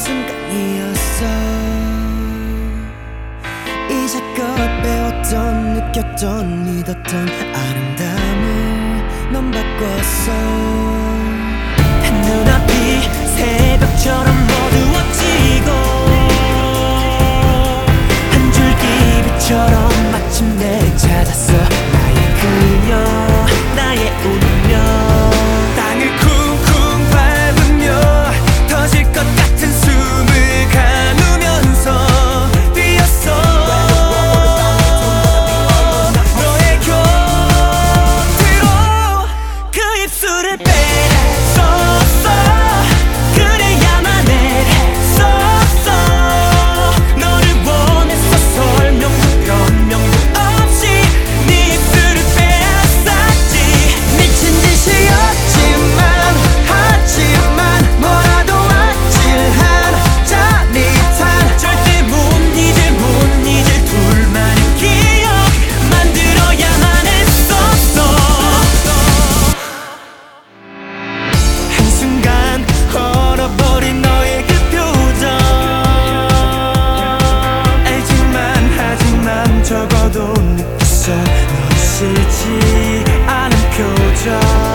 순간이었어. 이제껏 배웠던 느꼈던 믿었던 아름다움을 넌 바꿨어. 눈앞이 새벽처럼 어두워지고 한 줄기 빛처럼 마침내 찾았어. 나의 그녀, 나의 운명. 땅을 쿵쿵 밟으며 터질 것 같은 숨을 가누면서 뛰었어. 너의 곁으로 그 입술을 뺏었어. 그래야만 했었어. 너를 원했어. 설명도 변명도 없이 네 입술을 빼앗았지. 미친 짓이었지만 하지만 뭐라도 아찔한 짜릿한 절대 못 잊을 둘만의 기억 만들어야만 했었어. 한순간 얼어버린 너의 그 표정. 알지만 하지만 적어도 느꼈어. 너의 싫지 않은 표정.